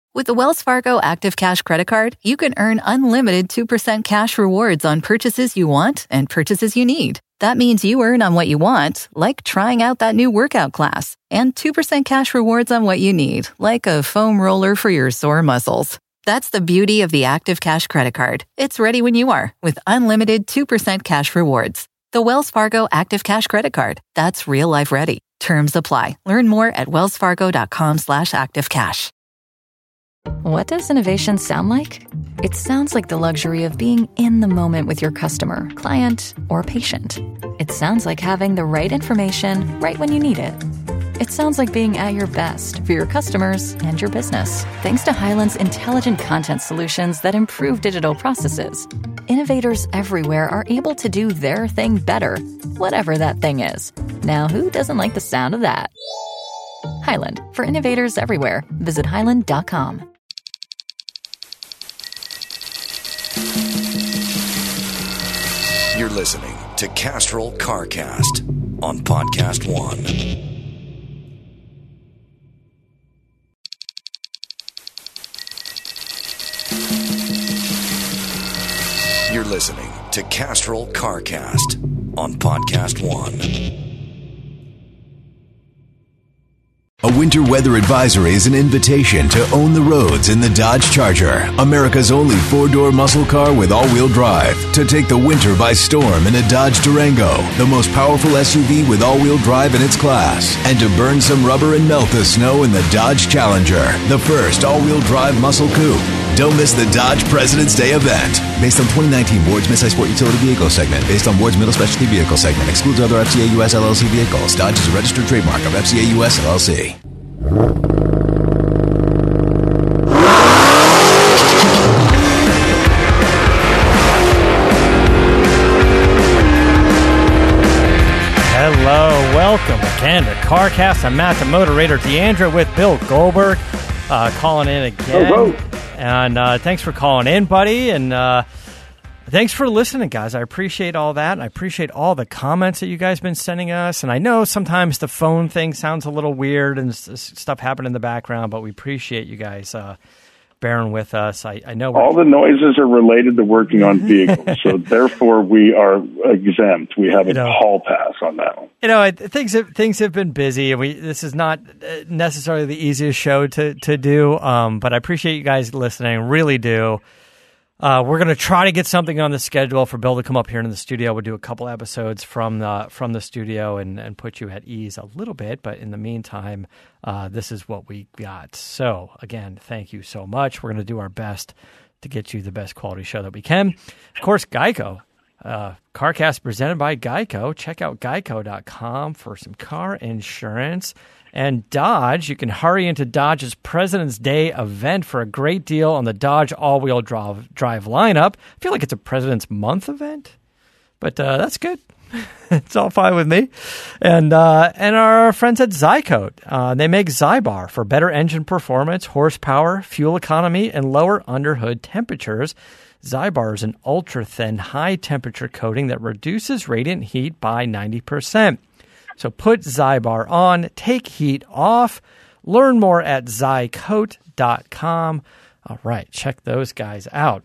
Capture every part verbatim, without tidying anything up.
With the Wells Fargo Active Cash Credit Card, you can earn unlimited two percent cash rewards on purchases you want and purchases you need. That means you earn on what you want, like trying out that new workout class, and two percent cash rewards on what you need, like a foam roller for your sore muscles. That's the beauty of the Active Cash Credit Card. It's ready when you are, with unlimited two percent cash rewards. The Wells Fargo Active Cash Credit Card. That's real life ready. Terms apply. Learn more at wellsfargo.com slash activecash. What does innovation sound like? It sounds like the luxury of being in the moment with your customer, client, or patient. It sounds like having the right information right when you need it. It sounds like being at your best for your customers and your business. Thanks to Hyland's intelligent content solutions that improve digital processes, innovators everywhere are able to do their thing better, whatever that thing is. Now, who doesn't like the sound of that? Hyland, for innovators everywhere. Visit hyland dot com. You're listening to Castrol CarCast on Podcast One. You're listening to Castrol CarCast on Podcast One. A winter weather advisory is an invitation to own the roads in the Dodge Charger, America's only four-door muscle car with all-wheel drive. To take the winter by storm in a Dodge Durango, the most powerful S U V with all-wheel drive in its class. And to burn some rubber and melt the snow in the Dodge Challenger, the first all-wheel drive muscle coupe. Don't miss the Dodge President's Day event. Based on twenty nineteen Ward's midsize sport utility vehicle segment. Based on Ward's middle specialty vehicle segment. Excludes other F C A U S L L C vehicles. Dodge is a registered trademark of F C A U S L L C. Hello, welcome again to CarCast. I'm Matt, the moderator, Deandra, with Bill Goldberg, uh, calling in again. Oh, and uh, thanks for calling in, buddy. And uh, thanks for listening, guys. I appreciate all that. And I appreciate all the comments that you guys have been sending us. And I know sometimes the phone thing sounds a little weird and s- stuff happened in the background, but we appreciate you guys uh, bearing with us. I, I know all the noises are related to working on vehicles, so therefore we are exempt. We have a you know, hall pass on that one. You know, things have, things have been busy, and we this is not necessarily the easiest show to to do. Um, but I appreciate you guys listening, really do. Uh, we're going to try to get something on the schedule for Bill to come up here in the studio. We'll do a couple episodes from the from the studio and, and put you at ease a little bit. But in the meantime, uh, this is what we got. So, again, thank you so much. We're going to do our best to get you the best quality show that we can. Of course, Geico. Uh, CarCast presented by Geico. Check out geico dot com for some car insurance. And Dodge, you can hurry into Dodge's President's Day event for a great deal on the Dodge all-wheel drive, drive lineup. I feel like it's a President's Month event, but uh, that's good. It's all fine with me. And uh, and our friends at Zycoat, uh, they make Zybar for better engine performance, horsepower, fuel economy, and lower underhood temperatures. Zybar is an ultra-thin, high-temperature coating that reduces radiant heat by ninety percent. So put Zybar on, take heat off. Learn more at zycoat dot com. All right, check those guys out.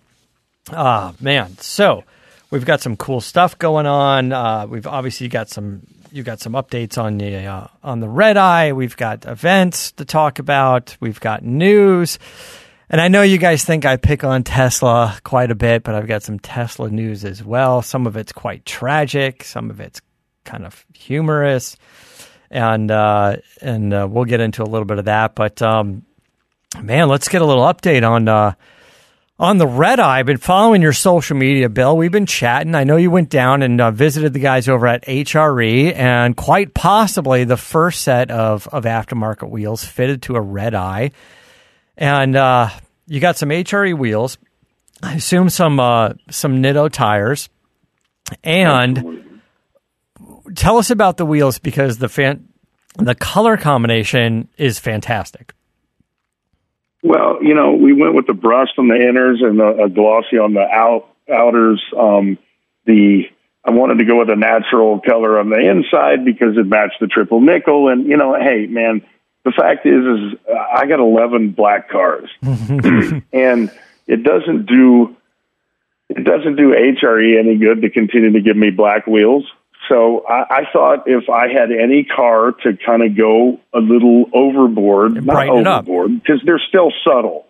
Ah, man. So we've got some cool stuff going on. Uh, we've obviously got some you got some updates on the uh, on the Red Eye. We've got events to talk about. We've got news. And I know you guys think I pick on Tesla quite a bit, but I've got some Tesla news as well. Some of it's quite tragic. Some of it's kind of humorous, and uh, and uh, we'll get into a little bit of that. But um, man, let's get a little update on uh, on the Red Eye. I've been following your social media, Bill. We've been chatting. I know you went down and uh, visited the guys over at H R E, and quite possibly the first set of of aftermarket wheels fitted to a Red Eye. And uh, you got some H R E wheels. I assume some uh, some Nitto tires, and. Absolutely. Tell us about the wheels, because the fan, the color combination is fantastic. Well, you know, we went with the brushed on the inners and a, a glossy on the out, outers. Um, the I wanted to go with a natural color on the inside because it matched the triple nickel. And, you know, hey, man, the fact is, is I got eleven black cars, and it doesn't do it doesn't do H R E any good to continue to give me black wheels. So I, I thought if I had any car to kind of go a little overboard, And not brighten it up. overboard, because they're still subtle,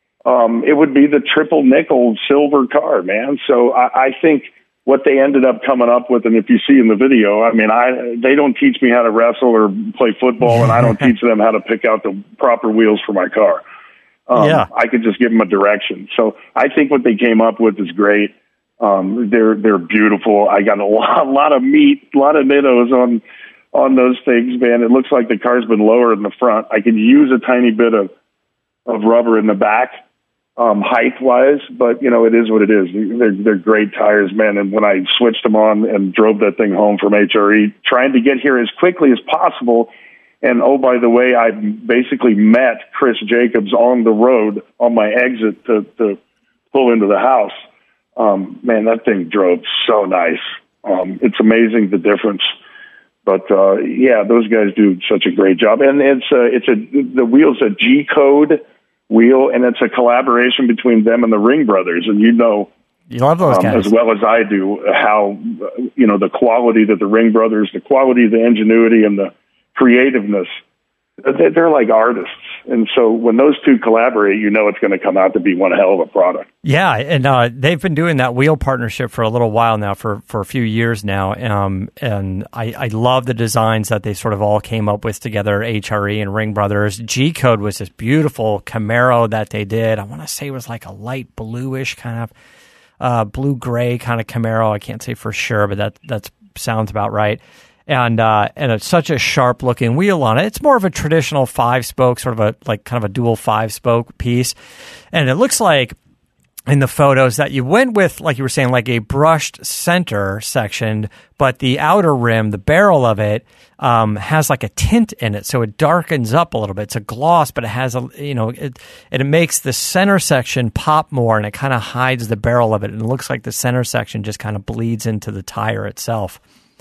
um, it would be the triple nickel silver car, man. So I, I think what they ended up coming up with, and if you see in the video, I mean, I they don't teach me how to wrestle or play football, and I don't teach them how to pick out the proper wheels for my car. Um, Yeah. I could just give them a direction. So I think what they came up with is great. Um, they're they're beautiful. I got a lot, a lot of meat, a lot of nittos on on those things, man. It looks like the car's been lowered in the front. I could use a tiny bit of of rubber in the back, um, height wise, but you know it is what it is. They're they're great tires, man. And when I switched them on and drove that thing home from H R E, trying to get here as quickly as possible. And oh, by the way, I basically met Chris Jacobs on the road on my exit to, to pull into the house. Um, man, that thing drove so nice. Um, it's amazing the difference. But uh, yeah, those guys do such a great job. And it's a, it's a the wheel's a G code wheel, and it's a collaboration between them and the Ring brothers. And you know, You love those um, guys. as well as I do, how you know the quality that the Ring brothers, the quality, the ingenuity, and the creativeness. They're like artists. And so when those two collaborate, you know it's going to come out to be one hell of a product. Yeah, and uh, they've been doing that wheel partnership for a little while now, for, for a few years now. Um, and I, I love the designs that they sort of all came up with together, H R E and Ring Brothers. G-Code was this beautiful Camaro that they did. I want to say it was like a light bluish kind of, uh, blue-gray kind of Camaro. I can't say for sure, but that that sounds about right. And uh, and it's such a sharp looking wheel on it. It's more of a traditional five spoke, sort of a like kind of a dual five spoke piece. And it looks like in the photos that you went with, like you were saying, like a brushed center section, but the outer rim, the barrel of it, um, has like a tint in it, so it darkens up a little bit. It's a gloss, but it has a you know it it makes the center section pop more, and it kind of hides the barrel of it, and it looks like the center section just kind of bleeds into the tire itself.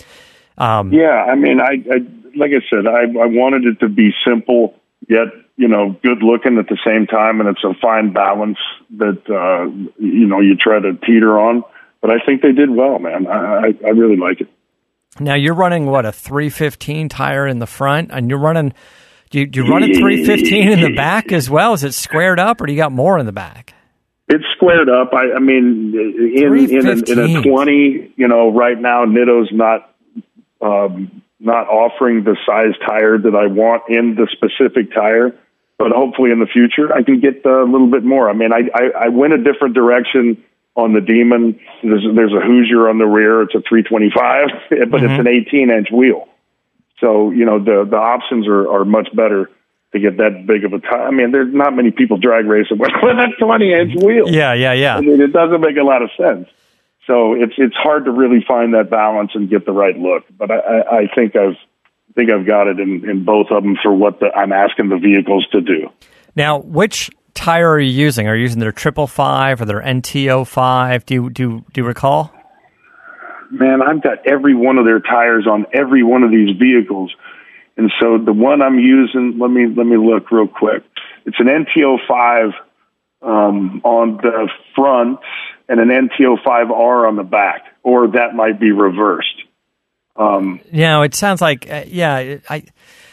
Um, yeah, I mean, I, I like I said, I, I wanted it to be simple yet, you know, good looking at the same time, and it's a fine balance that uh, you know you try to teeter on. But I think they did well, man. I, I, I really like it. Now you're running what, a three fifteen tire in the front, and you're running. Do you, do you run a three fifteen in the back as well? Is it squared up, or do you got more in the back? It's squared up. I, I mean, in in a, in a twenty, you know, right now Nitto's not. Um, not offering the size tire that I want in the specific tire, but hopefully in the future I can get a little bit more. I mean, I, I, I went a different direction on the Demon. There's, there's a Hoosier on the rear. It's a three twenty-five, but mm-hmm. it's an eighteen inch wheel. So, you know, the, the options are, are much better to get that big of a tire. I mean, there's not many people drag racing with a twenty inch wheel. Yeah, yeah, yeah. I mean, it doesn't make a lot of sense. So it's it's hard to really find that balance and get the right look, but I, I, I think I've I think I've got it in, in both of them for what the, I'm asking the vehicles to do. Now, which tire are you using? Are you using their triple five or their N T O five? Do you do do you recall? Man, I've got every one of their tires on every one of these vehicles, and so the one I'm using, let me let me look real quick. It's an N T O five um, on the front. And an N T O five R on the back, or that might be reversed. Um, you know, it sounds like, uh, yeah, I,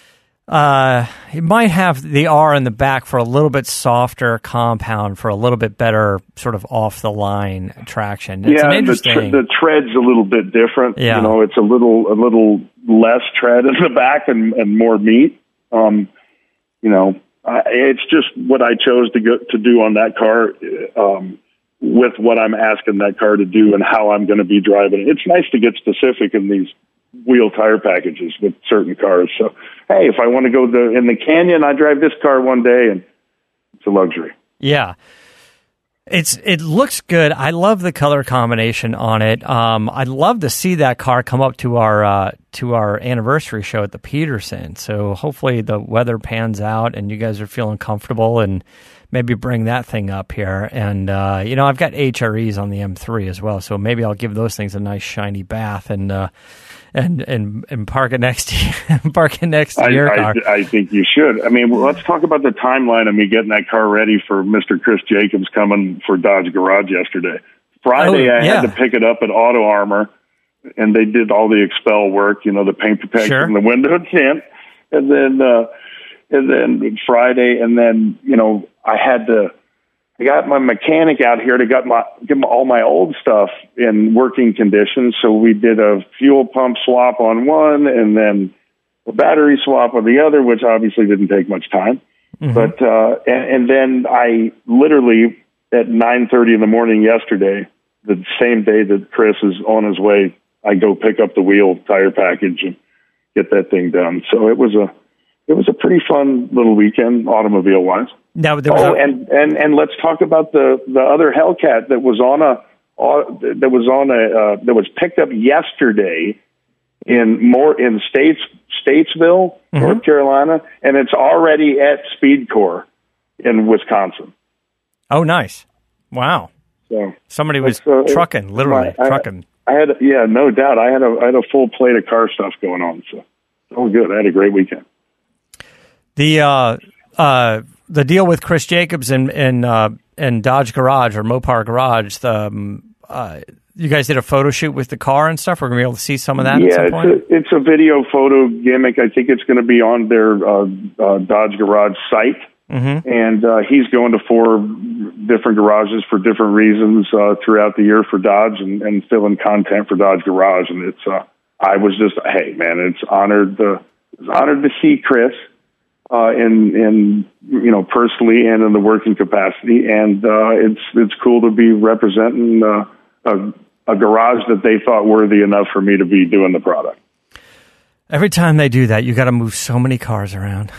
uh, it might have the R in the back for a little bit softer compound, for a little bit better sort of off-the-line traction. It's yeah, an interesting... the, tre- the tread's a little bit different. Yeah. You know, it's a little a little less tread in the back and, and more meat. Um, you know, I, it's just what I chose to go to do on that car. Um, with what I'm asking that car to do and how I'm going to be driving it. It's nice to get specific in these wheel tire packages with certain cars. So, hey, if I want to go the, in the canyon, I drive this car one day, and it's a luxury. Yeah. It's It looks good. I love the color combination on it. Um, I'd love to see that car come up to our uh, to our anniversary show at the Peterson. So hopefully the weather pans out and you guys are feeling comfortable and maybe bring that thing up here. And, uh, you know, I've got H R Es on the M three as well, so maybe I'll give those things a nice shiny bath and uh, and, and and park it next to park it next to I, your I, car. I think you should. I mean, well, let's talk about the timeline of me getting that car ready for Mister Chris Jacobs coming for Dodge Garage yesterday. Friday, oh, I yeah. had to pick it up at Auto Armor, and they did all the expel work, you know, the paint protection, Sure. the window tint, and then uh, and then Friday, and then you know, I had to. I got my mechanic out here to get my get my, all my old stuff in working condition. So we did a fuel pump swap on one, and then a battery swap on the other, which obviously didn't take much time. Mm-hmm. But uh, and, and then I literally at nine thirty in the morning yesterday, the same day that Chris is on his way, I go pick up the wheel tire package and get that thing done. So it was a it was a pretty fun little weekend automobile wise. Now, there was oh, a- and, and, and let's talk about the, the other Hellcat that was on a uh, that was on a uh, that was picked up yesterday in more in States Statesville, mm-hmm. North Carolina, and it's already at Speed Corps in Wisconsin. Oh, nice! Wow. So somebody was uh, trucking, literally I, trucking. I had, yeah, no doubt. I had a I had a full plate of car stuff going on, so all good. I had a great weekend. The uh, uh, the deal with Chris Jacobs and and uh, and Dodge Garage or Mopar Garage. The um, uh, you guys did a photo shoot with the car and stuff. We're gonna be able to see some of that. Yeah, at some point? it's a, it's a video photo gimmick. I think it's going to be on their uh, uh, Dodge Garage site, mm-hmm. and uh, he's going to four different garages for different reasons uh, throughout the year for Dodge and, and filling content for Dodge Garage. And it's uh, I was just hey man, it's honored uh, it's honored to see Chris. Uh, in, in, you know, personally and in the working capacity. And, uh, it's, it's cool to be representing, uh, a, a garage that they thought worthy enough for me to be doing the product. Every time they do that, you got to move so many cars around.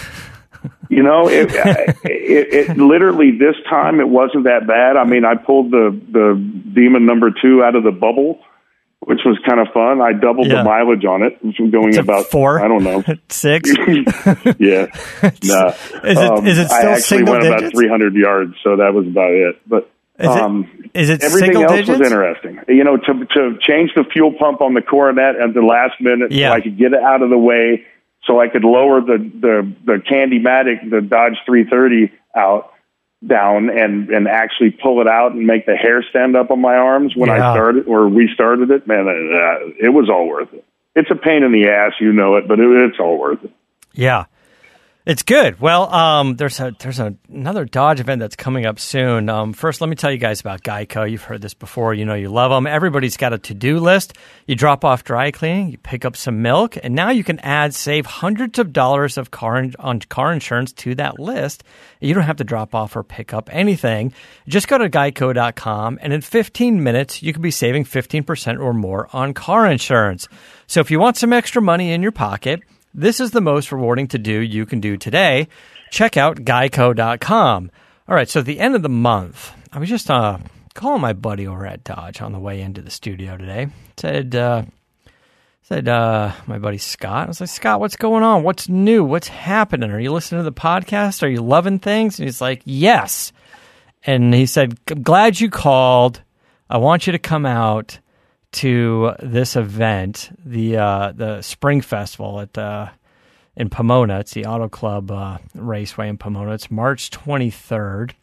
You know, it, it, it literally this time it wasn't that bad. I mean, I pulled the, the Demon number two out of the bubble, which was kind of fun. I doubled yeah. the mileage on it, going it's about four. I don't know, six. yeah, nah. Is it um, is it still I actually single went digits? about three hundred yards, so that was about it. But is um, it, is it everything single else digits? was interesting. You know, to to change the fuel pump on the Coronet at the last minute, yeah. so I could get it out of the way, so I could lower the the the Candy-Matic, the Dodge three thirty out. down and, and actually pull it out and make the hair stand up on my arms when yeah. I started or we started it, man, uh, it was all worth it. It's a pain in the ass, you know it, but it, it's all worth it. Yeah. It's good. Well, um, there's a there's a, another Dodge event that's coming up soon. Um, first, let me tell you guys about Geico. You've heard this before. You know you love them. Everybody's got a to-do list. You drop off dry cleaning, you pick up some milk, and now you can add, save hundreds of dollars of car in, on car insurance to that list. You don't have to drop off or pick up anything. Just go to geico dot com, and in fifteen minutes, you could be saving fifteen percent or more on car insurance. So if you want some extra money in your pocket, this is the most rewarding to-do you can do today. Check out geico dot com. All right, so at the end of the month, I was just uh, calling my buddy over at Dodge on the way into the studio today. Said, uh, said uh, my buddy Scott. I was like, Scott, what's going on? What's new? What's happening? Are you listening to the podcast? Are you loving things? And he's like, yes. And he said, I'm glad you called. I want you to come out to this event, the uh, the Spring Festival at uh, in Pomona. It's the Auto Club uh, Raceway in Pomona. It's March twenty-third,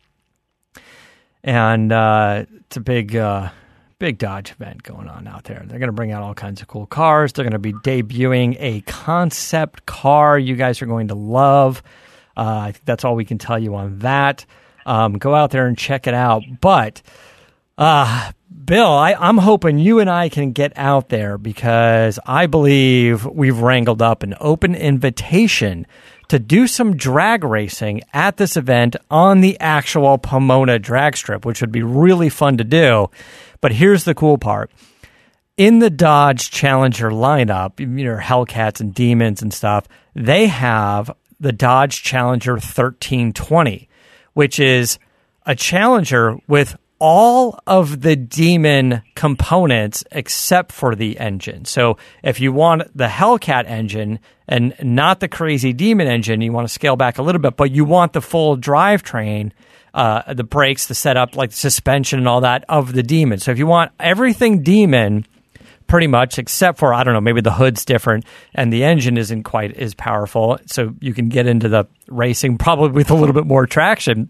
and uh, it's a big uh, big Dodge event going on out there. They're going to bring out all kinds of cool cars. They're going to be debuting a concept car you guys are going to love. Uh, I think that's all we can tell you on that. Um, go out there and check it out. But uh Bill, I, I'm hoping you and I can get out there because I believe we've wrangled up an open invitation to do some drag racing at this event on the actual Pomona drag strip, which would be really fun to do. But here's the cool part. In the Dodge Challenger lineup, you know, Hellcats and Demons and stuff, they have the Dodge Challenger thirteen twenty, which is a Challenger with all of the Demon components except for the engine. So if you want the Hellcat engine and not the crazy Demon engine, you want to scale back a little bit, but you want the full drivetrain, uh, the brakes, the setup, like the suspension and all that of the Demon. So if you want everything Demon, pretty much, except for, I don't know, maybe the hood's different and the engine isn't quite as powerful, so you can get into the racing probably with a little bit more traction.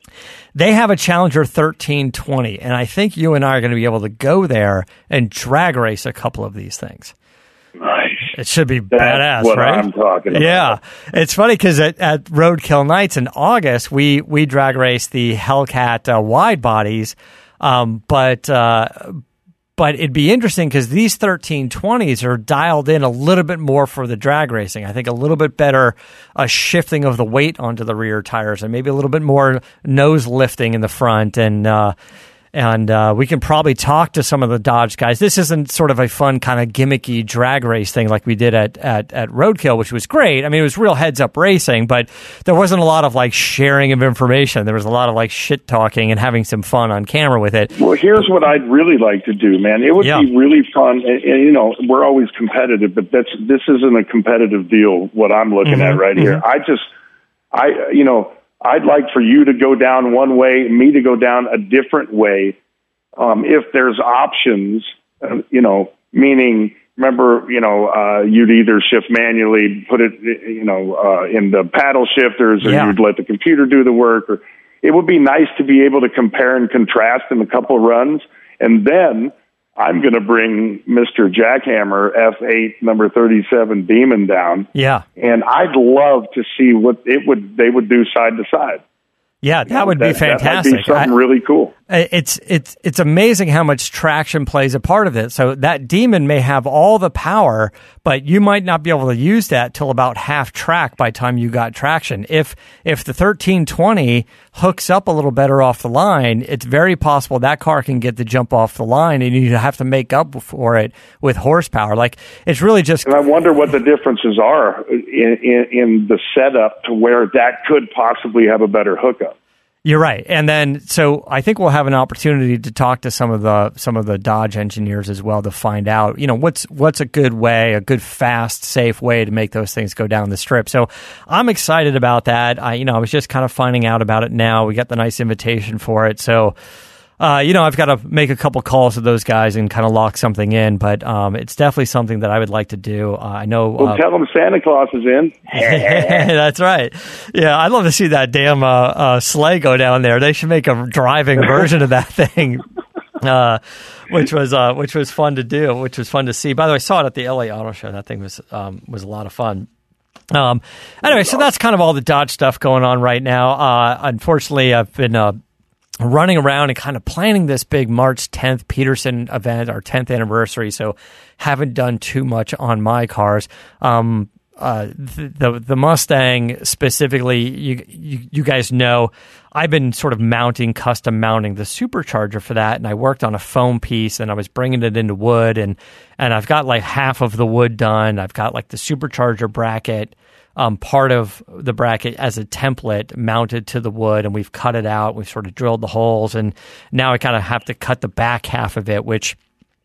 They have a Challenger thirteen twenty, and I think you and I are going to be able to go there and drag race a couple of these things. Nice. It should be That's badass, what right? I'm talking about. Yeah. It's funny because at, at Roadkill Nights in August, we, we drag raced the Hellcat uh, wide bodies, um, but... Uh, But it'd be interesting because these thirteen twenties are dialed in a little bit more for the drag racing. I think a little bit better uh, shifting of the weight onto the rear tires and maybe a little bit more nose lifting in the front. And uh, and uh, we can probably talk to some of the Dodge guys. This isn't sort of a fun kind of gimmicky drag race thing like we did at, at, at Roadkill, which was great. I mean, it was real heads-up racing, but there wasn't a lot of like sharing of information. There was a lot of like shit talking and having some fun on camera with it. Well, here's what I'd really like to do, man. It would Yeah. be really fun. And, and, you know, we're always competitive, but that's this isn't a competitive deal, what I'm looking Mm-hmm, at right mm-hmm. here. I just, I, you know, I'd like for you to go down one way, me to go down a different way. Um, if there's options, uh, you know, meaning, remember, you know, uh, you'd either shift manually, put it, you know, uh, in the paddle shifters, or Yeah. you'd let the computer do the work. Or it would be nice to be able to compare and contrast in a couple of runs. And then I'm going to bring Mister Jackhammer F eight number thirty-seven Demon down. Yeah. And I'd love to see what it would, they would do side to side. Yeah, that would be That- fantastic. That might be something I- really cool. It's it's it's amazing how much traction plays a part of it. So that Demon may have all the power, but you might not be able to use that till about half track by the time you got traction. If if the thirteen twenty hooks up a little better off the line, it's very possible that car can get the jump off the line, and you have to make up for it with horsepower. Like, it's really just. And I wonder what the differences are in, in, in the setup to where that could possibly have a better hookup. You're right. And then, so I think we'll have an opportunity to talk to some of the some of the Dodge engineers as well to find out, you know, what's what's a good way, a good, fast, safe way to make those things go down the strip. So I'm excited about that. I, you know, I was just kind of finding out about it now. We got the nice invitation for it. So, uh, you know, I've got to make a couple calls to those guys and kind of lock something in. But um, it's definitely something that I would like to do. Uh, I know. Well, uh, tell them Santa Claus is in. That's right. Yeah, I'd love to see that damn uh, uh, sleigh go down there. They should make a driving version of that thing, uh, which was uh, which was fun to do, which was fun to see. By the way, I saw it at the L A Auto Show. That thing was um, was a lot of fun. Um, anyway, so that's kind of all the Dodge stuff going on right now. Uh, unfortunately, I've been uh, running around and kind of planning this big March tenth Peterson event, our tenth anniversary, so haven't done too much on my cars. Um, uh, the the Mustang specifically, you, you you guys know, I've been sort of mounting, custom mounting the supercharger for that, and I worked on a foam piece, and I was bringing it into wood, and and I've got like half of the wood done. I've got like the supercharger bracket, um, part of the bracket as a template mounted to the wood, and we've cut it out. We've sort of drilled the holes, and now I kind of have to cut the back half of it, which,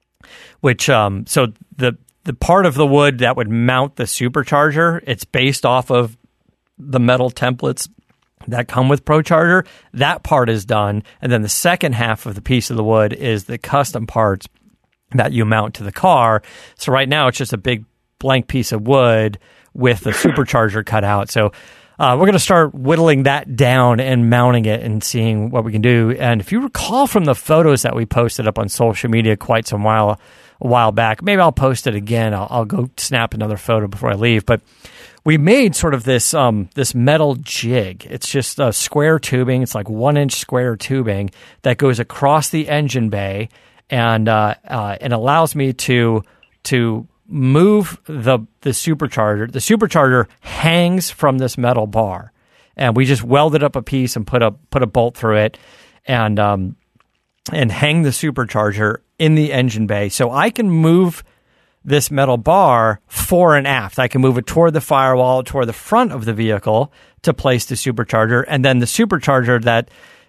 which, um, so the the part of the wood that would mount the supercharger, it's based off of the metal templates that come with ProCharger. That part is done, and then the second half of the piece of the wood is the custom parts that you mount to the car. So right now it's just a big blank piece of wood with the supercharger cut out. So uh, we're going to start whittling that down and mounting it and seeing what we can do. And if you recall from the photos that we posted up on social media quite some while a while back, maybe I'll post it again. I'll, I'll go snap another photo before I leave. But we made sort of this um, this metal jig. It's just a square tubing. It's like one inch square tubing that goes across the engine bay, and uh, uh, and allows me to to move the the supercharger. The supercharger hangs from this metal bar, and we just welded up a piece and put a put a bolt through it, and um and hang the supercharger in the engine bay, so I can move this metal bar fore and aft. I can move it toward the firewall, toward the front of the vehicle to place the supercharger, and then the supercharger that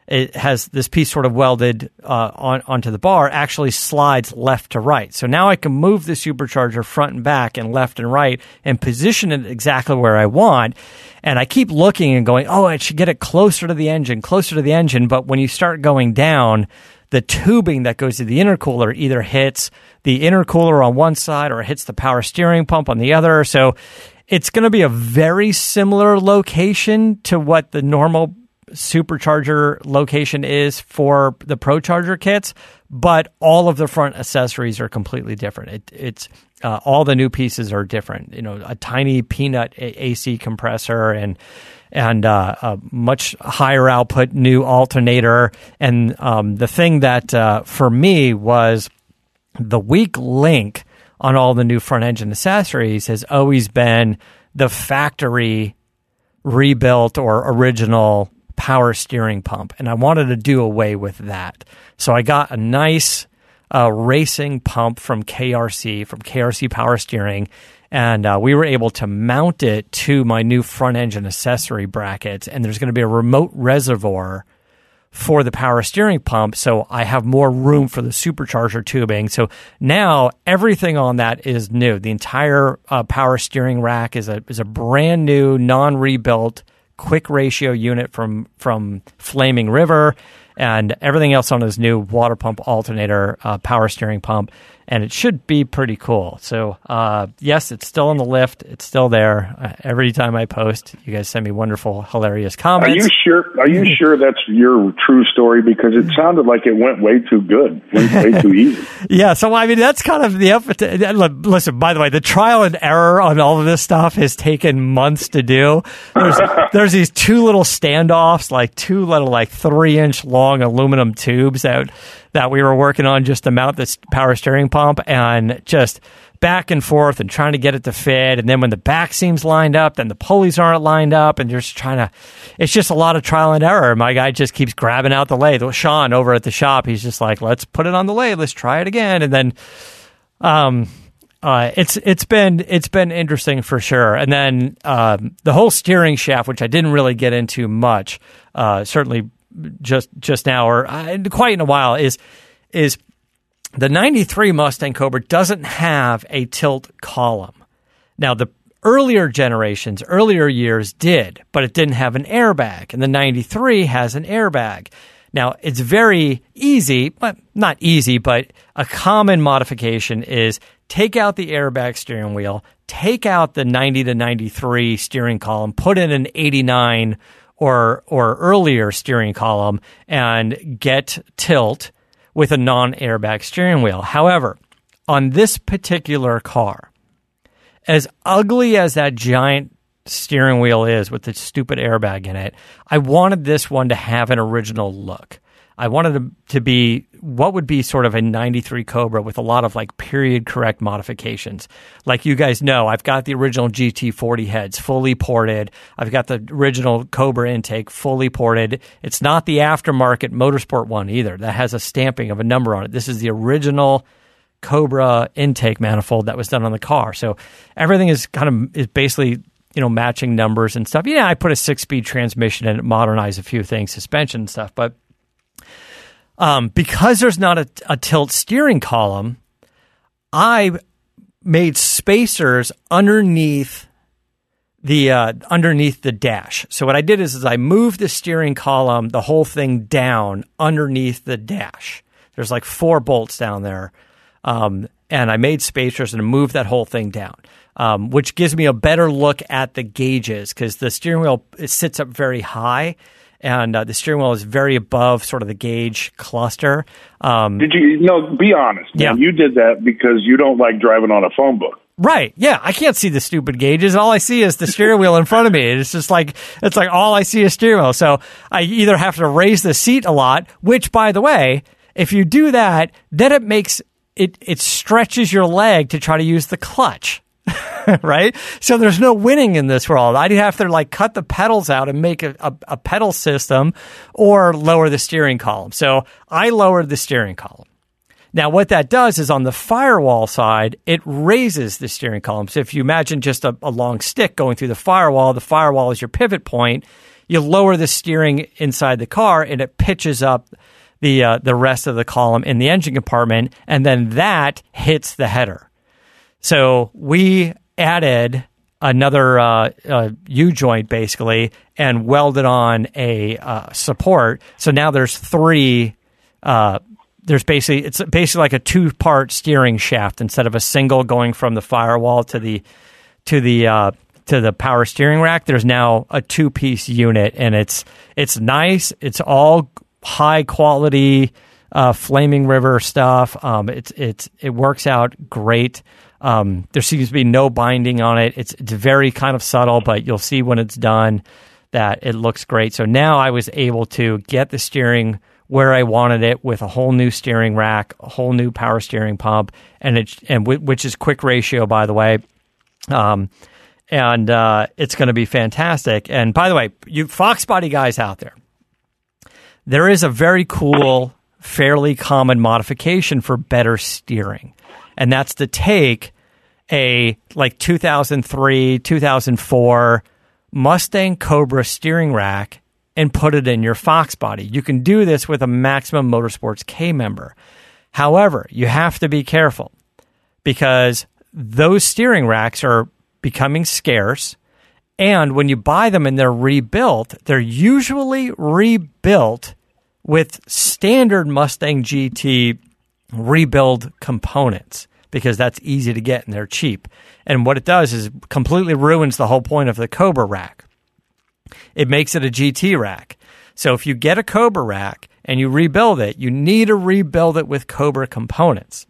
it has this piece sort of welded uh, on onto the bar, actually slides left to right. So now I can move the supercharger front and back and left and right and position it exactly where I want. And I keep looking and going, oh, I should get it closer to the engine, closer to the engine. But when you start going down, the tubing that goes to the intercooler either hits the intercooler on one side or it hits the power steering pump on the other. So it's going to be a very similar location to what the normal supercharger location is for the ProCharger kits, but all of the front accessories are completely different. It, it's uh, all the new pieces are different. You know, a tiny peanut A C compressor and and uh, a much higher output new alternator. And um, the thing that uh, for me was the weak link on all the new front engine accessories has always been the factory rebuilt or original power steering pump, and I wanted to do away with that. So I got a nice uh, racing pump from K R C, from K R C Power Steering, and uh, we were able to mount it to my new front engine accessory brackets, and there's going to be a remote reservoir for the power steering pump, so I have more room for the supercharger tubing. So now everything on that is new. The entire uh, power steering rack is a is a brand new, non-rebuilt quick ratio unit from from Flaming River, and everything else on is new water pump alternator uh, power steering pump, and it should be pretty cool. So uh, yes, it's still on the lift. It's still there. Uh, every time I post, you guys send me wonderful, hilarious comments. Are you sure? Are you sure that's your true story? Because it sounded like it went way too good, went way too easy. Yeah, so I mean that's kind of the effort. Listen, by the way, the trial and error on all of this stuff has taken months to do. There's there's these two little standoffs, like two little like three inch long aluminum tubes that that we were working on just to mount this power steering pump, and just back and forth and trying to get it to fit. And then when the back seam's lined up, then the pulleys aren't lined up, and you're just trying to, it's just a lot of trial and error. My guy just keeps grabbing out the lathe. Sean over at the shop, he's just like, let's put it on the lathe. Let's try it again. And then, um, uh, it's, it's been, it's been interesting for sure. And then, um, the whole steering shaft, which I didn't really get into much, uh, certainly just, just now or uh, quite in a while is, is, the ninety-three Mustang Cobra doesn't have a tilt column. Now, the earlier generations, earlier years did, but it didn't have an airbag. And the ninety-three has an airbag. Now, it's very easy, but not easy, but a common modification is take out the airbag steering wheel, take out the ninety to ninety-three steering column, put in an eighty-nine or or earlier steering column, and get tilt with a non-airbag steering wheel. However, on this particular car, as ugly as that giant steering wheel is with the stupid airbag in it, I wanted this one to have an original look. I wanted it to be what would be sort of a ninety-three Cobra with a lot of like period correct modifications. Like you guys know, I've got the original G T forty heads fully ported. I've got the original Cobra intake fully ported. It's not the aftermarket Motorsport one either. That has a stamping of a number on it. This is the original Cobra intake manifold that was done on the car. So everything is kind of is basically, you know, matching numbers and stuff. Yeah, I put a six-speed transmission in it, modernized a few things, suspension and stuff, but Um, because there's not a, a tilt steering column, I made spacers underneath the uh, underneath the dash. So what I did is, is I moved the steering column, the whole thing down underneath the dash. There's like four bolts down there, um, and I made spacers and moved that whole thing down, um, which gives me a better look at the gauges because the steering wheel it sits up very high. And uh, the steering wheel is very above sort of the gauge cluster. Um, did you, no, be honest. Man. Yeah. You did that because you don't like driving on a phone book. Right. Yeah. I can't see the stupid gauges. All I see is the steering wheel in front of me. It's just like, it's like all I see is steering wheel. So I either have to raise the seat a lot, which by the way, if you do that, then it makes it, it stretches your leg to try to use the clutch. Right? So there's no winning in this world. I'd have to like cut the pedals out and make a, a, a pedal system or lower the steering column. So I lowered the steering column. Now what that does is on the firewall side, it raises the steering column. So if you imagine just a, a long stick going through the firewall, the firewall is your pivot point. you lower the steering inside the car, and it pitches up the uh, the rest of the column in the engine compartment, and then that hits the header. So we added another uh, uh, U-joint, basically, and welded on a uh, support. So now there's three... Uh, there's basically... It's basically like a two-part steering shaft instead of a single going from the firewall to the to the uh, to the power steering rack. There's now a two-piece unit, and it's it's nice. It's all high-quality uh, Flaming River stuff. Um, it's it's it works out great. Um, there seems to be no binding on it. It's, it's very kind of subtle, but you'll see when it's done that it looks great. So now I was able to get the steering where I wanted it with a whole new steering rack, a whole new power steering pump, and it and w- which is quick ratio, by the way. Um, and uh, it's going to be fantastic. And by the way, you Fox Body guys out there, there is a very cool, fairly common modification for better steering. And that's to take a like two thousand three, two thousand four Mustang Cobra steering rack and put it in your Fox Body. You can do this with a Maximum Motorsports K member. However, you have to be careful because those steering racks are becoming scarce. And when you buy them and they're rebuilt, they're usually rebuilt with standard Mustang G T rebuild components because that's easy to get and they're cheap. And what it does is completely ruins the whole point of the Cobra rack. It makes it a G T rack. So if you get a Cobra rack and you rebuild it, you need to rebuild it with Cobra components.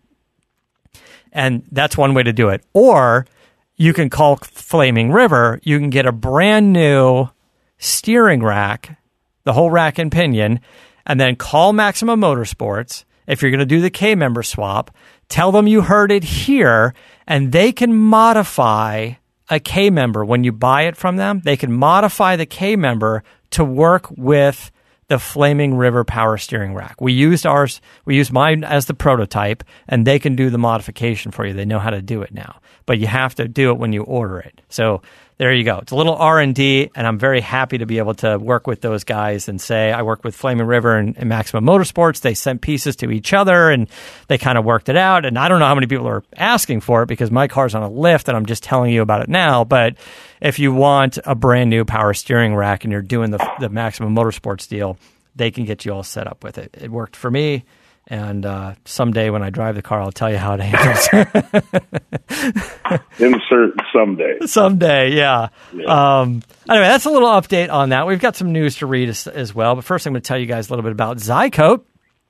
And that's one way to do it. Or you can call Flaming River. You can get a brand new steering rack, the whole rack and pinion, and then call Maximum Motorsports. If you're going to do the K-member swap, tell them you heard it here, and they can modify a K-member. When you buy it from them, they can modify the K-member to work with the Flaming River power steering rack. We used ours, we used mine as the prototype, and they can do the modification for you. They know how to do it now, but you have to do it when you order it. So there you go. It's a little R and D, and I'm very happy to be able to work with those guys and say I work with Flaming River and, and Maximum Motorsports. They sent pieces to each other, and they kind of worked it out. And I don't know how many people are asking for it because my car's on a lift, and I'm just telling you about it now. But if you want a brand new power steering rack and you're doing the, the Maximum Motorsports deal, they can get you all set up with it. It worked for me. And uh, someday when I drive the car, I'll tell you how it handles. Insert someday. Someday, yeah. yeah. Um, anyway, that's a little update on that. We've got some news to read as, as well. But first, I'm going to tell you guys a little bit about Zycoat.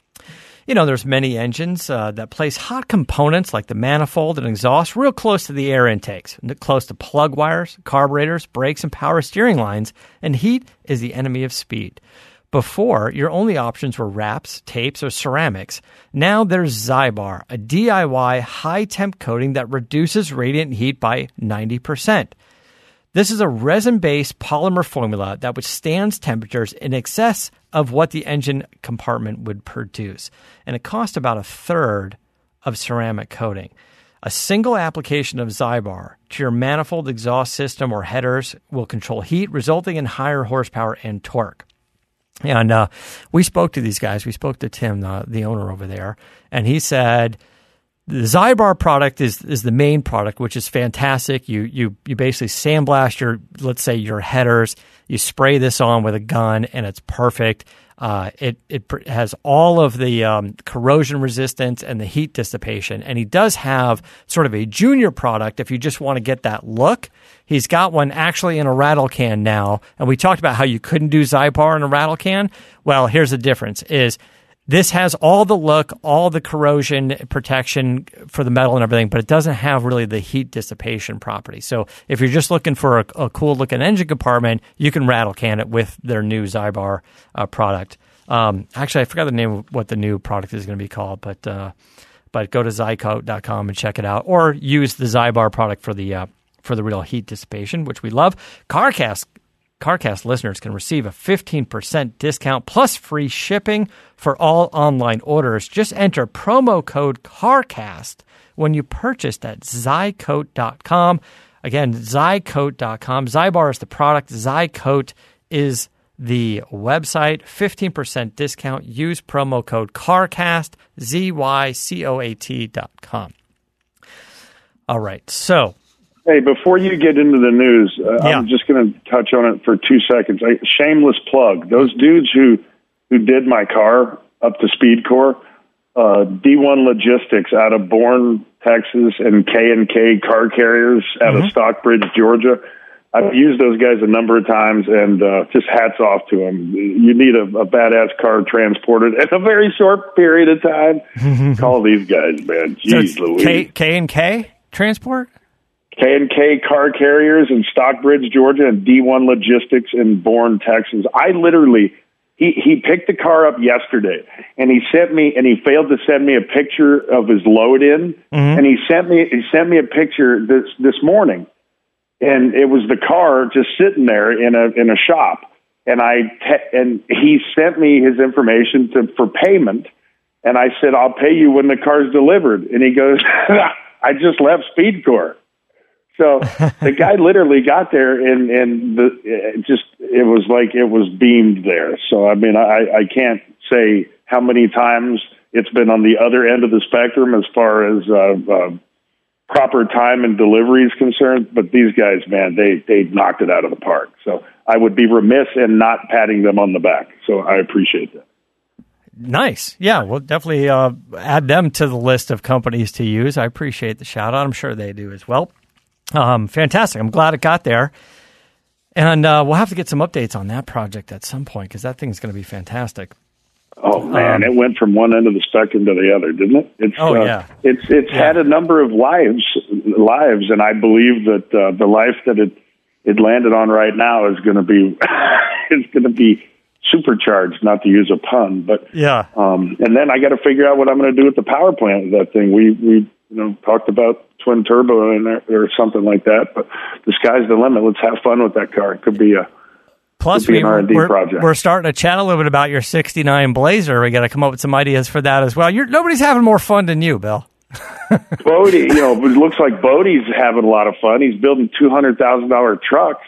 You know, there's many engines uh, that place hot components like the manifold and exhaust real close to the air intakes, close to plug wires, carburetors, brakes, and power steering lines. And heat is the enemy of speed. Before, your only options were wraps, tapes, or ceramics. Now there's Zybar, a D I Y high-temp coating that reduces radiant heat by ninety percent. This is a resin-based polymer formula that withstands temperatures in excess of what the engine compartment would produce, and it costs about a third of ceramic coating. A single application of Zybar to your manifold exhaust system or headers will control heat, resulting in higher horsepower and torque. And uh, we spoke to these guys. We spoke to Tim, the, the owner over there, and he said the Zybar product is is the main product, which is fantastic. You you you basically sandblast your, let's say, your headers. You spray this on with a gun, and it's perfect. Uh, it it has all of the um, corrosion resistance and the heat dissipation. And he does have sort of a junior product if you just want to get that look. He's got one actually in a rattle can now. And we talked about how you couldn't do Zybar in a rattle can. Well, here's the difference is this has all the look, all the corrosion protection for the metal and everything, but it doesn't have really the heat dissipation property. So if you're just looking for a, a cool looking engine compartment, you can rattle can it with their new Zybar uh, product. Um, actually, I forgot the name of what the new product is going to be called, but uh, but go to zycoat dot com and check it out, or use the Zybar product for the uh, for the real heat dissipation, which we love. CarCast CarCast listeners can receive a fifteen percent discount plus free shipping for all online orders. Just enter promo code CarCast when you purchase at zycoat dot com. Again, zycoat dot com. Zybar is the product. Zycoat is the website. fifteen percent discount. Use promo code CARCAST, Z Y C O A T dot com. All right, so. Hey, before you get into the news, uh, yeah. I'm just going to touch on it for two seconds. I, shameless plug. Those dudes who, who did my car up to Speed Core, uh, D one Logistics out of Bourne, Texas, and K and K Car Carriers out mm-hmm. of Stockbridge, Georgia. I've used those guys a number of times, and uh, just hats off to them. You need a, a badass car transported in a very short period of time. Call these guys, man. Jeez so Louise. K, K and K Transport? K and K Car Carriers in Stockbridge, Georgia, and D one Logistics in Bourne, Texas. I literally, he, he picked the car up yesterday, and he sent me, and he failed to send me a picture of his load in, mm-hmm. and he sent me, he sent me a picture this this morning, and it was the car just sitting there in a in a shop, and I te- and he sent me his information to for payment, and I said, I'll pay you when the car's delivered, and he goes, I just left Speed Core. So the guy literally got there, and, and the, it just it was like it was beamed there. So, I mean, I, I can't say how many times it's been on the other end of the spectrum as far as uh, uh, proper time and delivery is concerned. But these guys, man, they, they knocked it out of the park. So I would be remiss in not patting them on the back. So I appreciate that. Nice. Yeah, we'll definitely uh, add them to the list of companies to use. I appreciate the shout out. I'm sure they do as well. Um, fantastic. I'm glad it got there. And uh, we'll have to get some updates on that project at some point because that thing's going to be fantastic. Oh, man, um, it went from one end of the spectrum to the other, didn't it? It's, oh, uh, yeah. It's it's yeah. had a number of lives, lives, and I believe that uh, the life that it, it landed on right now is going to be is going to be supercharged, not to use a pun. But yeah. Um, and then I got to figure out what I'm going to do with the power plant of that thing. We, we you know, talked about twin turbo in there or something like that, but the sky's the limit. Let's have fun with that car. It could be a Plus could be we, an R and D we're, project. We're starting to chat a little bit about your sixty-nine Blazer. We got to come up with some ideas for that as well. You're, nobody's having more fun than you, Bill. Bodie, you know, it looks like Bodie's having a lot of fun. He's building two hundred thousand dollar trucks.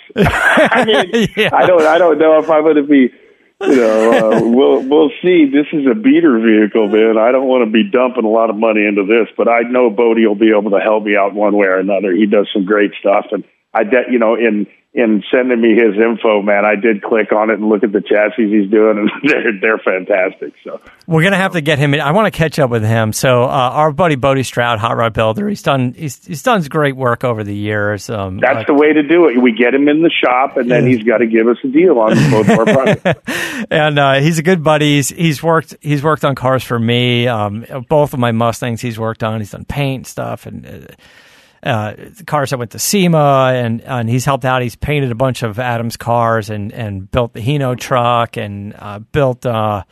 I mean, yeah. I don't, I don't know if I'm going to be. You know, uh, we'll we'll see. This is a beater vehicle, man. I don't want to be dumping a lot of money into this, but I know Bodie will be able to help me out one way or another. He does some great stuff, and I, de- you know, in in sending me his info, man, I did click on it and look at the chassis he's doing, and they're they're fantastic. So we're gonna have to get him in. I want to catch up with him. So uh, our buddy Bodie Stroud, Hot Rod Builder, he's done he's he's done great work over the years. Um, That's uh, the way to do it. We get him in the shop, and then he's got to give us a deal on both of our projects. And uh, he's a good buddy. He's, he's worked he's worked on cars for me. Um, both of my Mustangs he's worked on. He's done paint stuff and. Uh, Uh, cars that went to SEMA, and, and he's helped out. He's painted a bunch of Adams cars and, and built the Hino truck and uh, built uh,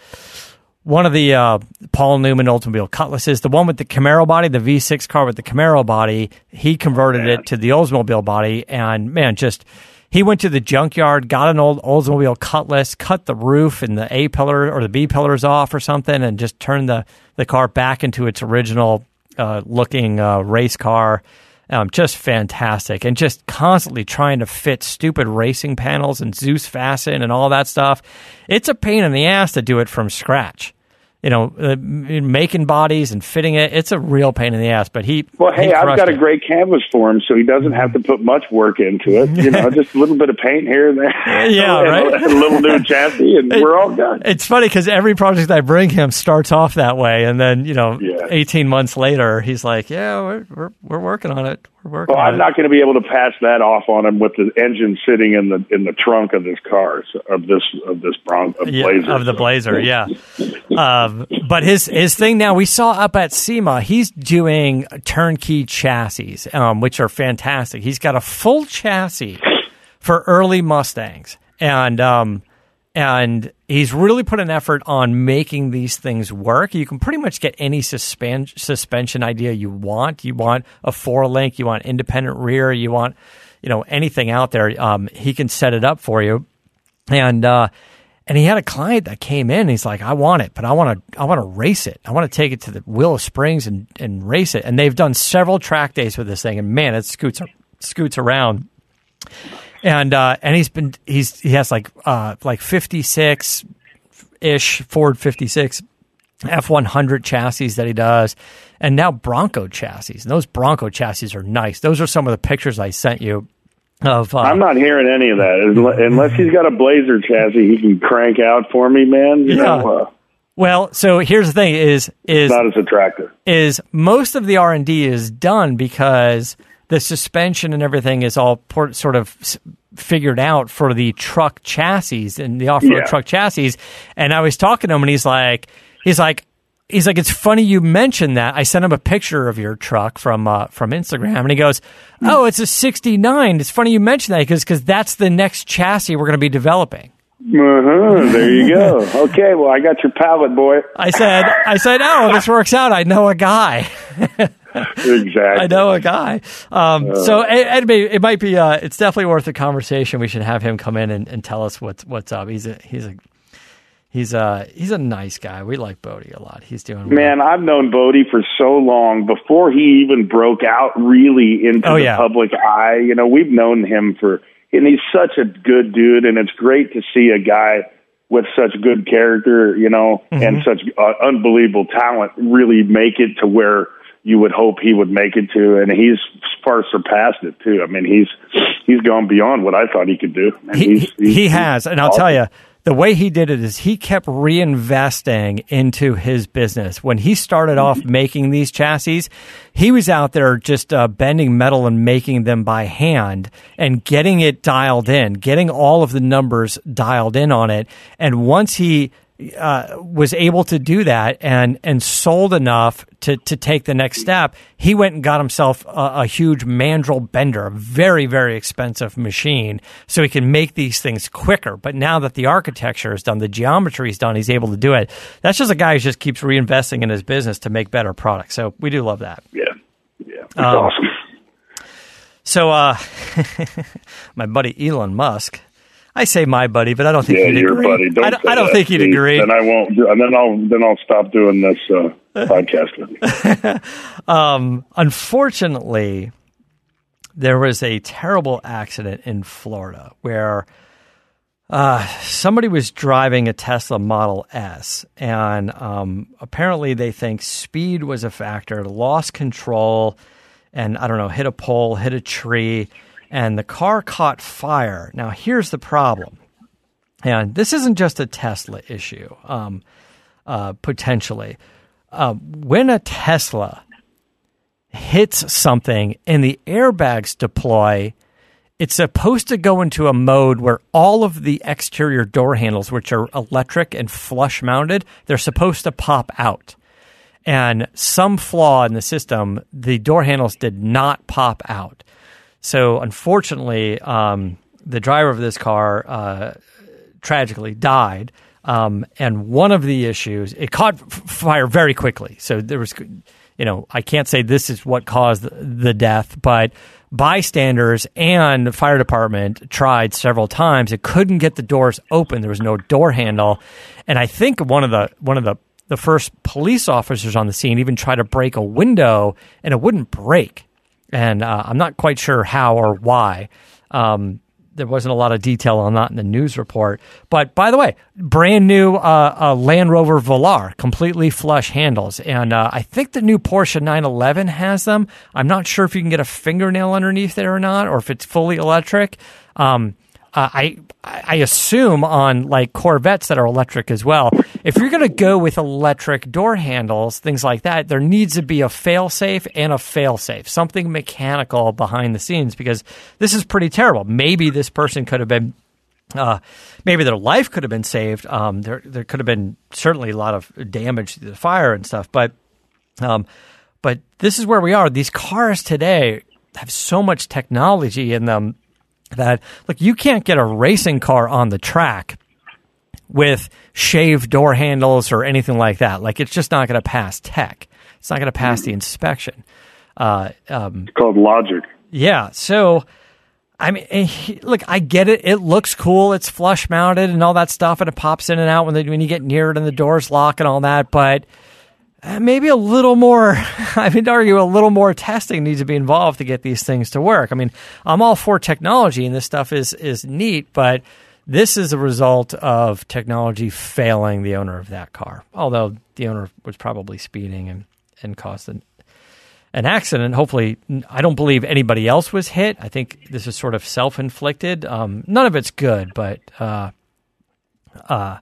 one of the uh, Paul Newman Oldsmobile Cutlasses, the one with the Camaro body, the V six car with the Camaro body. He converted man. it to the Oldsmobile body, and man, just he went to the junkyard, got an old Oldsmobile Cutlass, cut the roof and the A pillar or the B pillars off or something, and just turned the, the car back into its original uh, looking uh, race car. Um, just fantastic, and just constantly trying to fit stupid racing panels and Zeus fasten and all that stuff. It's a pain in the ass to do it from scratch. You know, uh, making bodies and fitting it, it's a real pain in the ass. But he well, hey, he I've got it. a great canvas for him, so he doesn't have to put much work into it. You know, just a little bit of paint here and there. Yeah, right. A little new chassis, and it, we're all done. It's funny because every project I bring him starts off that way, and then you know, yeah. eighteen months later, he's like, "Yeah, we're we're, we're working on it. We're working." Well, on I'm it. not going to be able to pass that off on him with the engine sitting in the in the trunk of this car so, of this of this Bron- of yeah, Blazer of the Blazer. Yeah, um, but his his thing now we saw up at SEMA. He's doing turnkey chassis, um, which are fantastic. He's got a full chassis for early Mustangs, and um, and he's really put an effort on making these things work. You can pretty much get any suspen- suspension idea you want. You want a four link, you want independent rear, you want you know anything out there. Um, he can set it up for you, and. Uh, And he had a client that came in. And he's like, "I want it, but I want to. I want to race it. I want to take it to the Willow Springs and, and race it." And they've done several track days with this thing. And man, it scoots scoots around. and uh, and he's been he's he has like uh, like fifty-six ish Ford fifty-six F one hundred chassis that he does, and now Bronco chassis. And those Bronco chassis are nice. Those are some of the pictures I sent you. Of, uh, I'm not hearing any of that. Unless he's got a Blazer chassis he can crank out for me, man. You yeah. know, uh, well, so here's the thing: is is not as attractive. Is most of the R and D is done because the suspension and everything is all port, sort of figured out for the truck chassis and the off-road yeah. truck chassis. And I was talking to him, and he's like, he's like. He's like, it's funny you mentioned that. I sent him a picture of your truck from uh, from Instagram, and he goes, oh, it's a sixty-nine. It's funny you mentioned that because because that's the next chassis we're going to be developing. Uh-huh, there you go. Okay, well, I got your pallet, boy. I said, I said, oh, this works out. I know a guy. Exactly. I know a guy. Um, uh, so it, it, may, it might be, uh, it's definitely worth a conversation. We should have him come in and, and tell us what's what's up. He's a he's a He's a he's a nice guy. We like Bodie a lot. He's doing well. Man, I've known Bodie for so long before he even broke out really into oh, the yeah. public eye. You know, we've known him for, and he's such a good dude. And it's great to see a guy with such good character, you know, mm-hmm. and such uh, unbelievable talent really make it to where you would hope he would make it to. And he's far surpassed it too. I mean, he's he's gone beyond what I thought he could do. And he he's, he's, he has, and I'll awesome. tell you. The way he did it is he kept reinvesting into his business. When he started off making these chassis, he was out there just uh, bending metal and making them by hand and getting it dialed in, getting all of the numbers dialed in on it. And once he uh, was able to do that and and sold enough to, to take the next step, he went and got himself a, a huge mandrel bender, a very, very expensive machine, so he can make these things quicker. But now that the architecture is done, the geometry is done, he's able to do it. That's just a guy who just keeps reinvesting in his business to make better products. So we do love that. Yeah, yeah, that's um, awesome. So uh, my buddy Elon Musk, I say my buddy, but I don't think yeah, he'd your agree. buddy. Don't I don't, say I don't that, think he'd please. agree. And I won't. Do, and then I'll then I'll stop doing this uh, podcast with you. um, unfortunately, there was a terrible accident in Florida where uh, somebody was driving a Tesla Model S, and um, apparently they think speed was a factor, lost control, and I don't know, hit a pole, hit a tree. And the car caught fire. Now, here's the problem. And this isn't just a Tesla issue, um, uh, potentially. Uh, when a Tesla hits something and the airbags deploy, it's supposed to go into a mode where all of the exterior door handles, which are electric and flush mounted, they're supposed to pop out. And some flaw in the system, the door handles did not pop out. So, unfortunately, um, the driver of this car uh, tragically died. Um, and one of the issues, it caught f- fire very quickly. So, there was, you know, I can't say this is what caused the, the death, but bystanders and the fire department tried several times. It couldn't get the doors open. There was no door handle. And I think one of the one of the, the first police officers on the scene even tried to break a window, and it wouldn't break. And uh, I'm not quite sure how or why. Um, there wasn't a lot of detail on that in the news report. But by the way, brand new uh, uh, Land Rover Velar, completely flush handles. And uh, I think the new Porsche nine eleven has them. I'm not sure if you can get a fingernail underneath there or not, or if it's fully electric. Um, uh, I I assume on like Corvettes that are electric as well. If you're going to go with electric door handles, things like that, there needs to be a fail-safe and a fail-safe, something mechanical behind the scenes, because this is pretty terrible. Maybe this person could have been, uh, maybe their life could have been saved. Um, there, there could have been certainly a lot of damage to the fire and stuff, but, um, but this is where we are. These cars today have so much technology in them that, look, you can't get a racing car on the track with shaved door handles or anything like that. Like, it's just not going to pass tech. It's not going to pass the inspection. Uh, um, it's called logic. Yeah. So, I mean, look, I get it. It looks cool. It's flush mounted and all that stuff, and it pops in and out when the, when you get near it and the doors lock and all that. But maybe a little more, I would argue a little more testing needs to be involved to get these things to work. I mean, I'm all for technology and this stuff is, is neat, but this is a result of technology failing the owner of that car. Although the owner was probably speeding and, and caused an, an accident. Hopefully, I don't believe anybody else was hit. I think this is sort of self-inflicted. Um, none of it's good, but, uh, uh,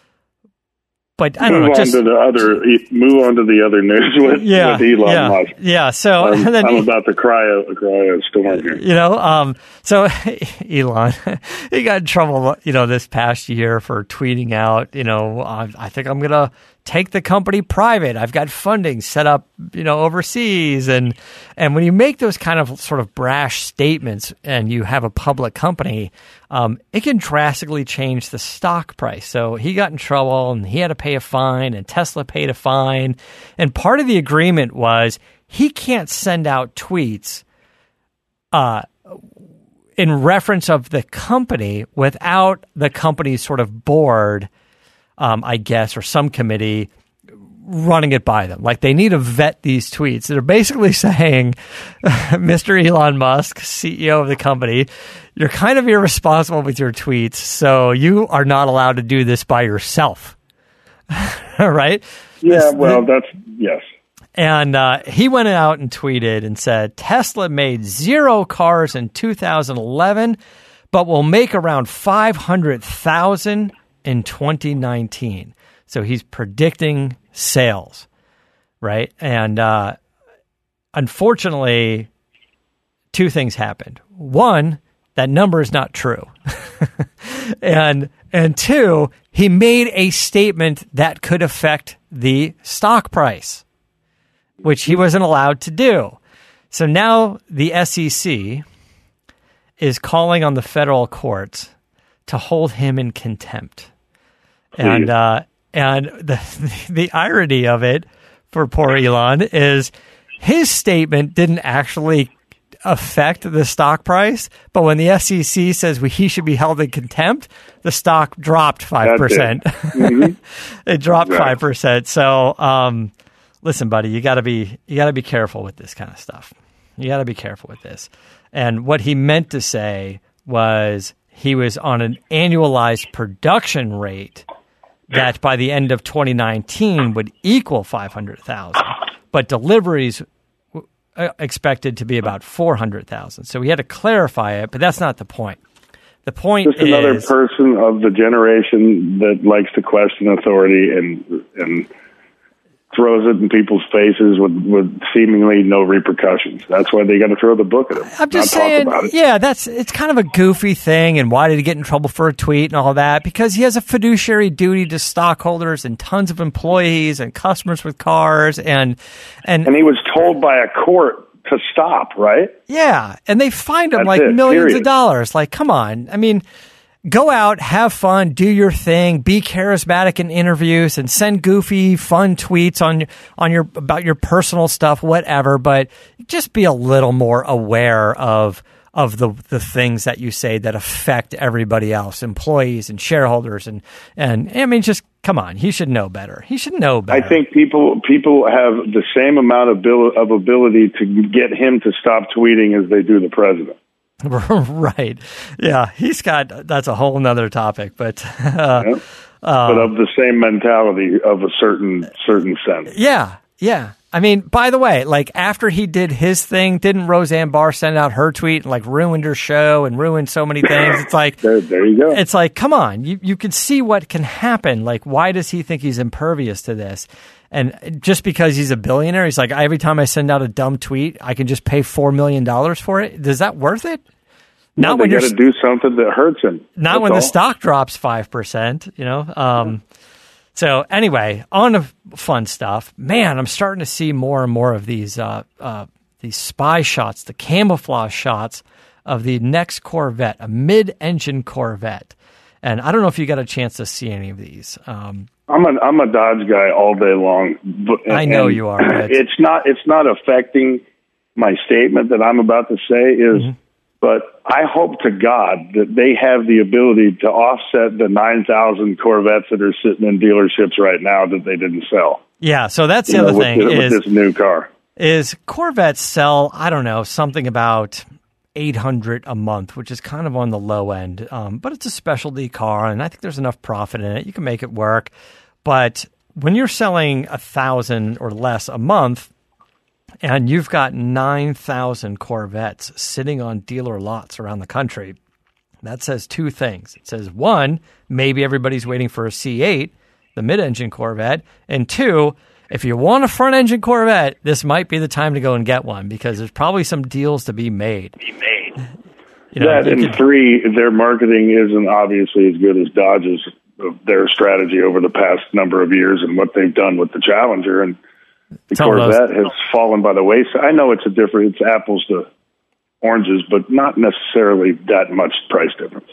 But I don't move know. Just on to the other. Move on to the other news with, yeah, with Elon yeah, Musk. Yeah. So I'm, and then I'm he, about to cry a, cry a storm here. You know. Um. So Elon, he got in trouble. You know, this past year for tweeting out. You know, I, I think I'm gonna take the company private. I've got funding set up, you know, overseas, and and when you make those kind of sort of brash statements and you have a public company, um, it can drastically change the stock price. So he got in trouble and he had to pay a fine, and Tesla paid a fine. And part of the agreement was he can't send out tweets uh, in reference of the company without the company's sort of board, um, I guess, or some committee running it by them. Like, they need to vet these tweets. They're basically saying, Mister Elon Musk, C E O of the company, you're kind of irresponsible with your tweets, so you are not allowed to do this by yourself. Right? Yeah, This- well, that's, yes. And uh, he went out and tweeted and said, Tesla made zero cars in two thousand eleven, but will make around five hundred thousand in twenty nineteen. So he's predicting sales, right? And uh, unfortunately, two things happened. One, that number is not true. and and two, he made a statement that could affect the stock price, which he wasn't allowed to do. So now the S E C is calling on the federal courts to hold him in contempt. And uh, and the the irony of it for poor Elon is his statement didn't actually affect the stock price, but when the S E C says he should be held in contempt, the stock dropped five percent. It. Mm-hmm. It dropped five right. percent. So, um, listen, buddy, you got to be you got to be careful with this kind of stuff. You got to be careful with this. And what he meant to say was he was on an annualized production rate that by the end of twenty nineteen would equal five hundred thousand, but deliveries w- expected to be about four hundred thousand. So we had to clarify it, but that's not the point. The point Just is... another person of the generation that likes to question authority and and throws it in people's faces with, with seemingly no repercussions. That's why they got to throw the book at him. I'm just not saying, talk about it. yeah, that's it's kind of a goofy thing. And why did he get in trouble for a tweet and all that? Because he has a fiduciary duty to stockholders and tons of employees and customers with cars, and and and he was told by a court to stop, right? Yeah, and they fined him That's like it, millions period. of dollars. Like, come on. I mean, go out, have fun, do your thing, be charismatic in interviews, and send goofy, fun tweets on on your about your personal stuff, whatever. But just be a little more aware of of the the things that you say that affect everybody else, employees and shareholders, and and I mean, just come on, he should know better. He should know better. I think people people have the same amount of abil- of ability to get him to stop tweeting as they do the president. Right. Yeah, he's got, that's a whole nother topic, but, uh, yeah. uh, but of the same mentality of a certain, certain sense. Yeah. Yeah. I mean, by the way, like after he did his thing, didn't Roseanne Barr send out her tweet and like ruined her show and ruined so many things? It's like, there, there you go. It's like, come on, you, you can see what can happen. Like, why does he think he's impervious to this? And just because he's a billionaire, he's like, every time I send out a dumb tweet, I can just pay four million dollars for it. Is that worth it? No, Not they when got you're to do something that hurts him. Not That's when all. the stock drops five percent, you know? Um, so anyway, on to fun stuff. Man, I'm starting to see more and more of these, uh, uh, these spy shots, the camouflage shots of the next Corvette, a mid-engine Corvette. And I don't know if you got a chance to see any of these. Um, I'm a I'm a Dodge guy all day long. But, I know and you are. But it's not it's not affecting my statement that I'm about to say. Is mm-hmm. But I hope to God that they have the ability to offset the nine thousand Corvettes that are sitting in dealerships right now that they didn't sell. Yeah, so that's the you other know, thing with, is with this new car. Is Corvettes sell, I don't know, something about eight hundred a month, which is kind of on the low end. Um, but it's a specialty car, and I think there's enough profit in it. You can make it work. But when you're selling one thousand or less a month, and you've got nine thousand Corvettes sitting on dealer lots around the country, that says two things. It says, one, maybe everybody's waiting for a C eight, the mid-engine Corvette, and two, if you want a front-engine Corvette, this might be the time to go and get one because there's probably some deals to be made. Be made. You know, that, and could, three, their marketing isn't obviously as good as Dodge's, their strategy over the past number of years and what they've done with the Challenger, and the Corvette has fallen by the wayside. I know it's a different, it's apples to oranges, but not necessarily that much price difference.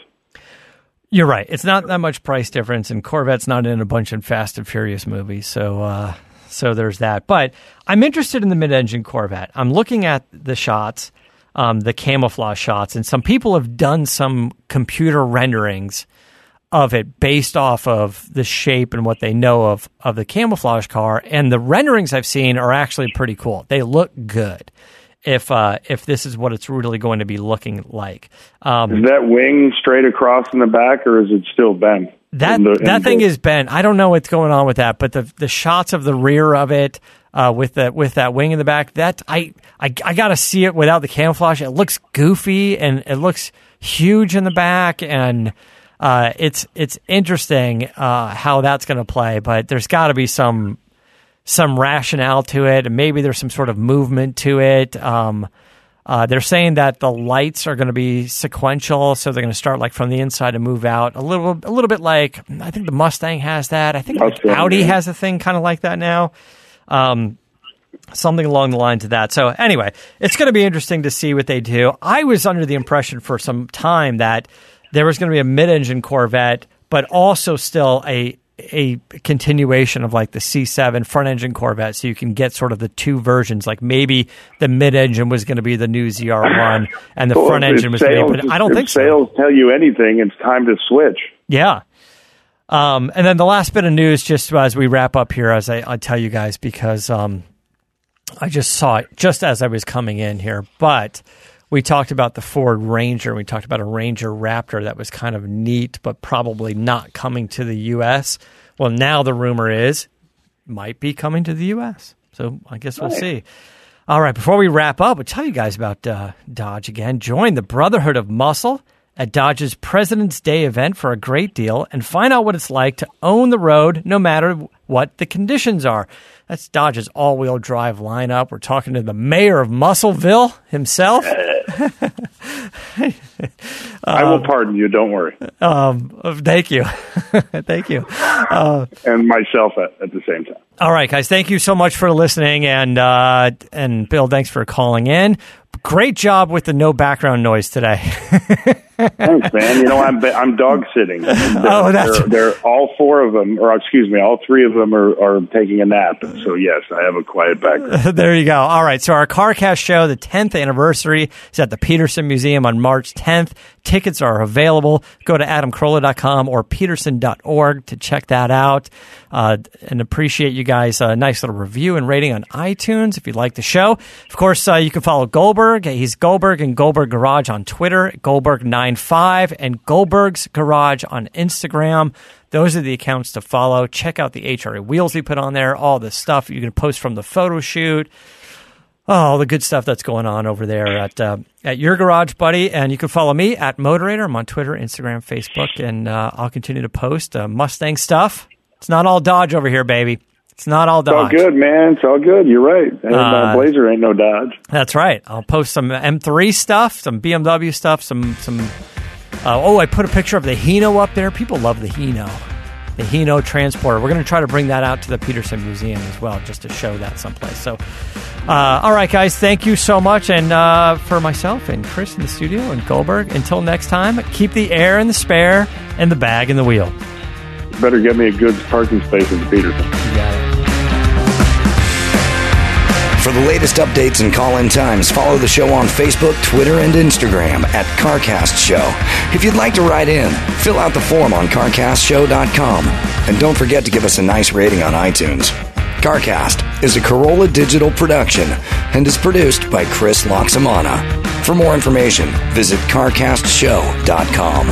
You're right. It's not that much price difference, and Corvette's not in a bunch of Fast and Furious movies, so uh, so there's that. But I'm interested in the mid-engine Corvette. I'm looking at the shots, um, the camouflage shots, and some people have done some computer renderings of it based off of the shape and what they know of, of the camouflage car. And the renderings I've seen are actually pretty cool. They look good if uh, if this is what it's really going to be looking like. Um, is that wing straight across in the back, or is it still bent? That the, that thing the... is bent. I don't know what's going on with that, but the the shots of the rear of it uh, with that with that wing in the back, that I I, I got to see it without the camouflage. It looks goofy and it looks huge in the back, and Uh, it's it's interesting uh, how that's going to play, but there's got to be some some rationale to it, and maybe there's some sort of movement to it. Um, uh, they're saying that the lights are going to be sequential, so they're going to start like from the inside and move out a little a little bit like I think the Mustang has that. I think like Audi has a thing kind of like that now. Um, something along the lines of that. So anyway, it's going to be interesting to see what they do. I was under the impression for some time that there was going to be a mid-engine Corvette, but also still a a continuation of like the C seven front-engine Corvette, so you can get sort of the two versions. Like maybe the mid-engine was going to be the new Z R one, and the well, front-engine was going to be. But I don't think so. If sales tell you anything, it's time to switch. Yeah. Um, and then the last bit of news, just as we wrap up here, as I, I tell you guys, because um, I just saw it just as I was coming in here, but. We talked about the Ford Ranger. We talked about a Ranger Raptor that was kind of neat, but probably not coming to the U S. Well, now the rumor is might be coming to the U S. So I guess we'll right. see. All right, before we wrap up, we'll tell you guys about uh, Dodge again. Join the Brotherhood of Muscle at Dodge's President's Day event for a great deal and find out what it's like to own the road no matter what the conditions are. That's Dodge's all-wheel drive lineup. We're talking to the mayor of Muscleville himself. um, I will pardon you. Don't worry. Um, thank you. Thank you. Uh, and myself at, at the same time. All right, guys. Thank you so much for listening. And, uh, and Bill, thanks for calling in. Great job with the no background noise today. Thanks, man. You know, I'm I'm dog sitting. They're, oh, that's they're, they're all four of them, or excuse me, all three of them are, are taking a nap. So yes, I have a quiet background. There you go. All right. So our CarCast show, the tenth anniversary, is at the Peterson Museum on March tenth. Tickets are available. Go to adam carolla dot com or peterson dot org to check that out. Uh, and appreciate you guys. A nice little review and rating on iTunes if you like the show. Of course, uh, you can follow Goldberg. He's Goldberg and Goldberg Garage on Twitter, Goldberg ninety-five, and Goldberg's Garage on Instagram. Those are the accounts to follow. Check out the H R A wheels we put on there, all the stuff you can post from the photo shoot. Oh, all the good stuff that's going on over there at uh, at your garage, buddy. And you can follow me at Motorator. I'm on Twitter, Instagram, Facebook, and uh, I'll continue to post uh, Mustang stuff. It's not all Dodge over here, baby. It's not all Dodge. It's all good, man. It's all good. You're right. And uh, Blazer ain't no Dodge. That's right. I'll post some M three stuff, some B M W stuff, some some. Uh, oh, I put a picture of the Hino up there. People love the Hino. The Hino Transporter. We're going to try to bring that out to the Peterson Museum as well, just to show that someplace. So, uh, all right, guys, thank you so much. And uh, for myself and Chris in the studio and Goldberg, until next time, keep the air in the spare and the bag in the wheel. Better get me a good parking space at the Peterson. You got it. For the latest updates and call-in times, follow the show on Facebook, Twitter, and Instagram at CarCast Show. If you'd like to write in, fill out the form on car cast show dot com. And don't forget to give us a nice rating on iTunes. CarCast is a Corolla Digital production and is produced by Chris Loxamana. For more information, visit car cast show dot com.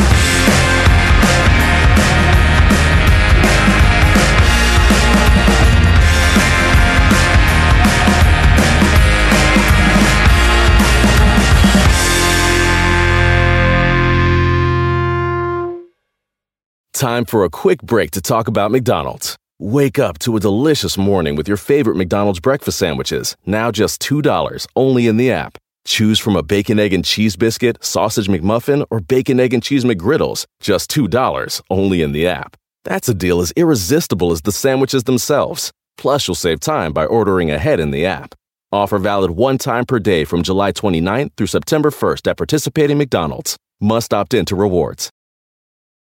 Time for a quick break to talk about McDonald's. Wake up to a delicious morning with your favorite McDonald's breakfast sandwiches, now just two dollars, only in the app. Choose from a bacon, egg, and cheese biscuit, sausage McMuffin, or bacon, egg, and cheese McGriddles, just two dollars, only in the app. That's a deal as irresistible as the sandwiches themselves. Plus, you'll save time by ordering ahead in the app. Offer valid one time per day from July twenty-ninth through September first at participating McDonald's. Must opt in to rewards.